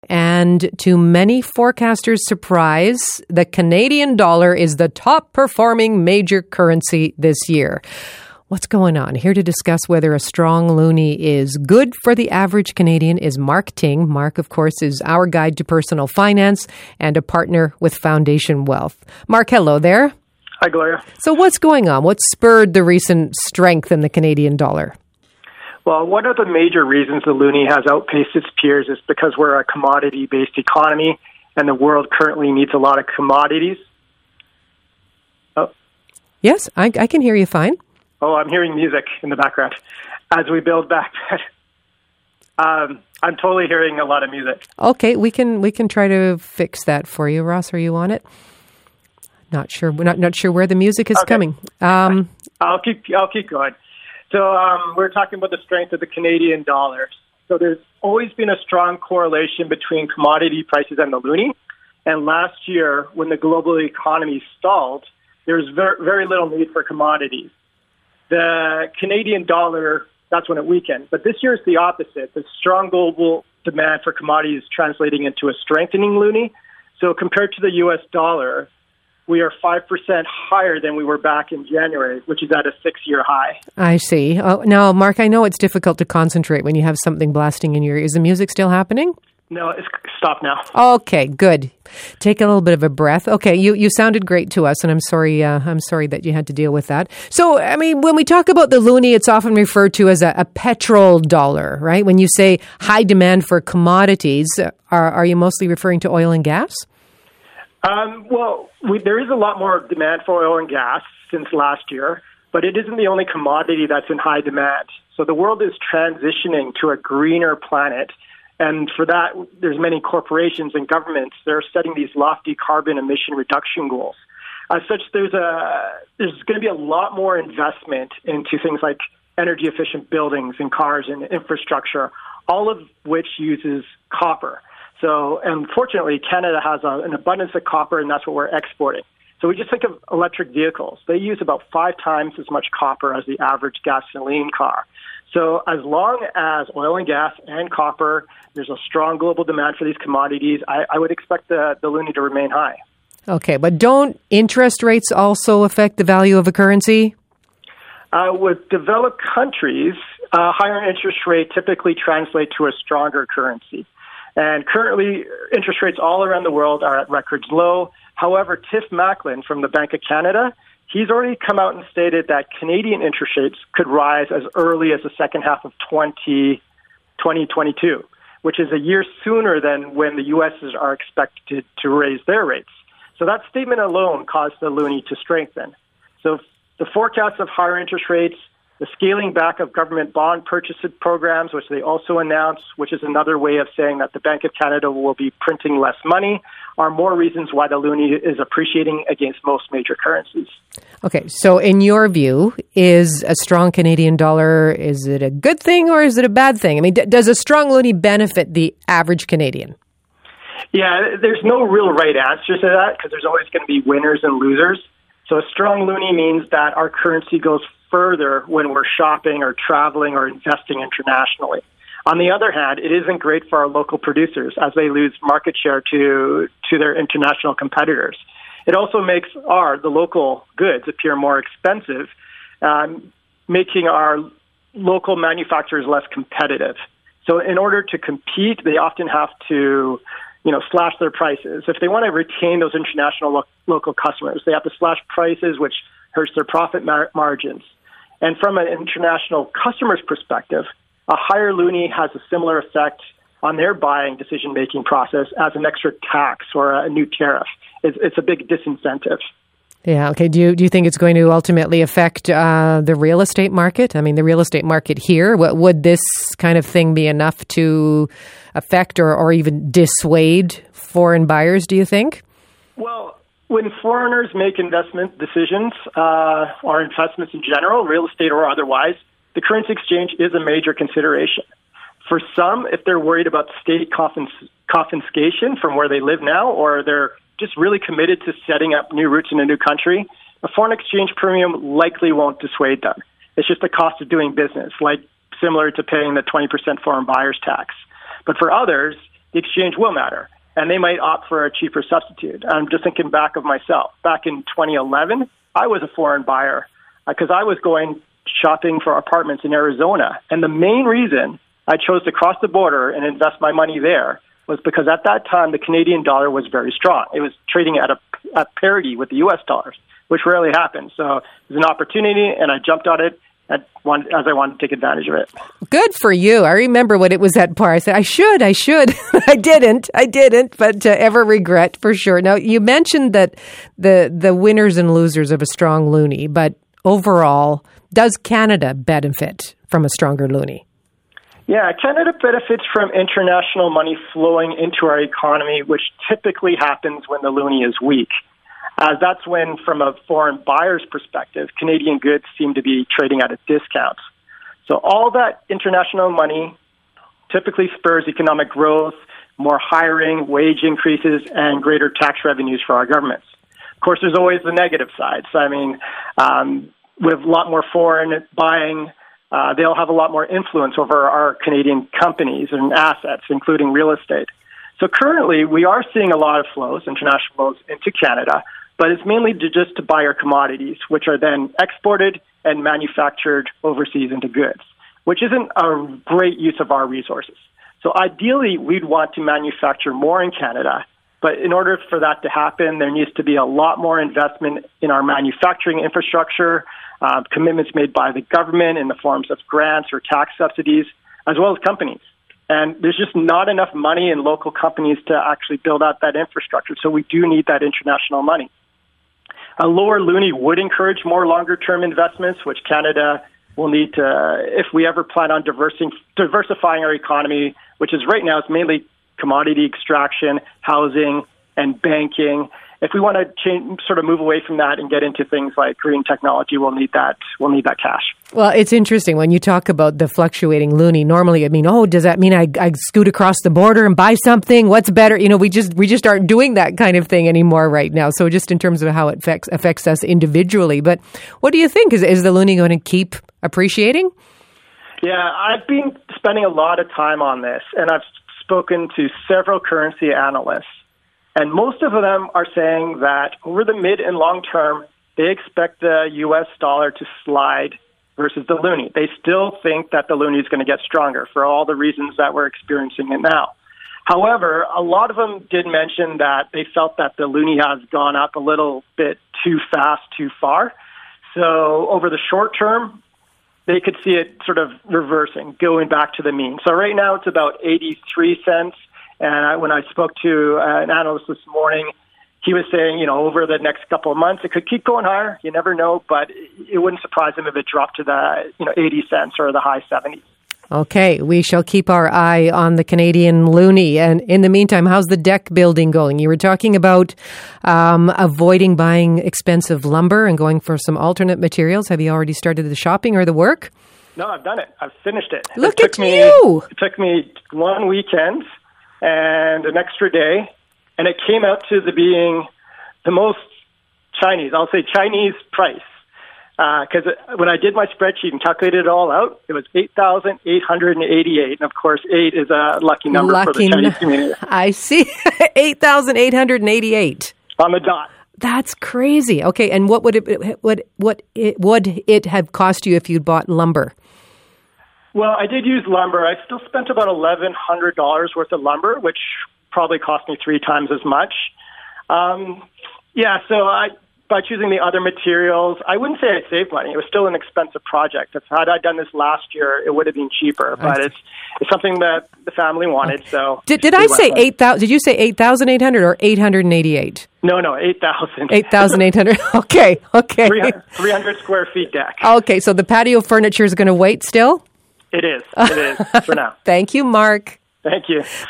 And to many forecasters' surprise, the Canadian dollar is the top performing major currency this year. What's going on? Here to discuss whether a strong loonie is good for the average Canadian is Mark Ting. Mark, of course, is our guide to personal finance and a partner with Foundation Wealth. Mark, hello there. Hi, Gloria. So what's going on? What spurred the recent strength in the Canadian dollar? Well, one of the major reasons the loonie has outpaced its peers is because we're a commodity-based economy and the world currently needs a lot of commodities. Oh. Yes, I can hear you fine. Oh, I'm hearing music in the background as we build back. I'm totally hearing a lot of music. Okay, we can try to fix that for you. Ross, are you on it? Not sure. We're not sure where the music is coming. I'll keep going. So we're talking about the strength of the Canadian dollar. So there's always been a strong correlation between commodity prices and the loonie. And last year, when the global economy stalled, there was very little need for commodities. The Canadian dollar, that's when it weakened. But this year is the opposite. The strong global demand for commodities is translating into a strengthening loonie. So compared to the U.S. dollar, we are 5% higher than we were back in January, which is at a 6-year high. I see. Oh, now, Mark, I know it's difficult to concentrate when you have something blasting in your ear. Is the music still happening? No, it's stopped now. Okay, good. Take a little bit of a breath. Okay, you sounded great to us, and I'm sorry that you had to deal with that. So, I mean, when we talk about the loonie, it's often referred to as a petrol dollar, right? When you say high demand for commodities, are you mostly referring to oil and gas? There is a lot more demand for oil and gas since last year, but it isn't the only commodity that's in high demand. So the world is transitioning to a greener planet. And for that, there's many corporations and governments that are setting these lofty carbon emission reduction goals. As such, there's going to be a lot more investment into things like energy efficient buildings and cars and infrastructure, all of which uses copper. So, and fortunately, Canada has an abundance of copper, and that's what we're exporting. So we just think of electric vehicles. They use about 5 times as much copper as the average gasoline car. So as long as oil and gas and copper, there's a strong global demand for these commodities, I would expect the loonie to remain high. Okay, but don't interest rates also affect the value of a currency? With developed countries, higher interest rate typically translate to a stronger currency. And currently, interest rates all around the world are at records low. However, Tiff Macklin from the Bank of Canada, he's already come out and stated that Canadian interest rates could rise as early as the second half of 2022, which is a year sooner than when the U.S. are expected to raise their rates. So that statement alone caused the loonie to strengthen. So the forecast of higher interest rates, the scaling back of government bond purchase programs, which they also announced, which is another way of saying that the Bank of Canada will be printing less money, are more reasons why the loonie is appreciating against most major currencies. Okay, so in your view, is a strong Canadian dollar, is it a good thing or is it a bad thing? I mean, does a strong loonie benefit the average Canadian? Yeah, there's no real right answer to that because there's always going to be winners and losers. So a strong loonie means that our currency goes further when we're shopping or traveling or investing internationally. On the other hand, it isn't great for our local producers as they lose market share to their international competitors. It also makes the local goods appear more expensive, making our local manufacturers less competitive. So in order to compete, they often have to slash their prices. If they want to retain those international local customers, they have to slash prices, which hurts their profit margins. And from an international customer's perspective, a higher loonie has a similar effect on their buying decision-making process as an extra tax or a new tariff. It's a big disincentive. Yeah, okay. Do you think it's going to ultimately affect the real estate market? I mean, the real estate market here, would this kind of thing be enough to affect or even dissuade foreign buyers, do you think? Well, when foreigners make investment decisions or investments in general, real estate or otherwise, the currency exchange is a major consideration. For some, if they're worried about state confiscation from where they live now, or they're just really committed to setting up new roots in a new country, a foreign exchange premium likely won't dissuade them. It's just the cost of doing business, like similar to paying the 20% foreign buyer's tax. But for others, the exchange will matter, and they might opt for a cheaper substitute. I'm just thinking back of myself. Back in 2011, I was a foreign buyer because I was going shopping for apartments in Arizona, and the main reason I chose to cross the border and invest my money there was because at that time the Canadian dollar was very strong. It was trading at parity with the U.S. dollars, which rarely happens. So it was an opportunity, and I jumped on it as I wanted to take advantage of it. Good for you. I remember when it was at par. I said, I should. I didn't, but ever regret for sure. Now, you mentioned that the winners and losers of a strong loonie, but overall, does Canada benefit from a stronger loonie? Yeah, Canada benefits from international money flowing into our economy, which typically happens when the loonie is weak. That's when, from a foreign buyer's perspective, Canadian goods seem to be trading at a discount. So all that international money typically spurs economic growth, more hiring, wage increases, and greater tax revenues for our governments. Of course, there's always the negative sides. I mean, with a lot more foreign buying, they'll have a lot more influence over our Canadian companies and assets, including real estate. So currently, we are seeing a lot of flows, international flows, into Canada, but it's mainly just to buy our commodities, which are then exported and manufactured overseas into goods, which isn't a great use of our resources. So ideally, we'd want to manufacture more in Canada, but in order for that to happen, there needs to be a lot more investment in our manufacturing infrastructure, commitments made by the government in the forms of grants or tax subsidies, as well as companies. And there's just not enough money in local companies to actually build out that infrastructure, so we do need that international money. A lower loonie would encourage more longer-term investments, which Canada will need to, if we ever plan on diversifying our economy, which is right now, it's mainly commodity extraction, housing, and banking. If we want to move away from that and get into things like green technology, we'll need that cash. Well, it's interesting when you talk about the fluctuating loonie. Normally, does that mean I scoot across the border and buy something? What's better? We just aren't doing that kind of thing anymore right now. So just in terms of how it affects us individually. But what do you think? Is the loonie going to keep appreciating? Yeah, I've been spending a lot of time on this, and I've spoken to several currency analysts. And most of them are saying that over the mid and long term, they expect the U.S. dollar to slide versus the loonie. They still think that the loonie is going to get stronger for all the reasons that we're experiencing it now. However, a lot of them did mention that they felt that the loonie has gone up a little bit too fast, too far. So over the short term, they could see it sort of reversing, going back to the mean. So right now it's about 83 cents. And when I spoke to an analyst this morning, he was saying, over the next couple of months, it could keep going higher. You never know, but it wouldn't surprise him if it dropped to the 80 cents or the high 70s. Okay, we shall keep our eye on the Canadian loonie. And in the meantime, how's the deck building going? You were talking about avoiding buying expensive lumber and going for some alternate materials. Have you already started the shopping or the work? No, I've done it. I've finished it. Look at you! It took me one weekend and an extra day, and it came out to being the most Chinese price. Because when I did my spreadsheet and calculated it all out, it was $8,888. And of course, 8 is a lucky number for the Chinese community. I see. $8,888. On the dot. That's crazy. Okay, and what would it have cost you if you'd bought lumber? Well, I did use lumber. I still spent about $1,100 worth of lumber, which probably cost me 3 times as much. By choosing the other materials, I wouldn't say I saved money. It was still an expensive project. Had I done this last year, it would have been cheaper. But it's something that the family wanted. Okay. So did I say 8,000? Did you say 8,800 or 888? No, 8,000. 8,800. Okay. 300 square feet deck. Okay, so the patio furniture is going to wait still? It is for now. Thank you, Mark. Thank you.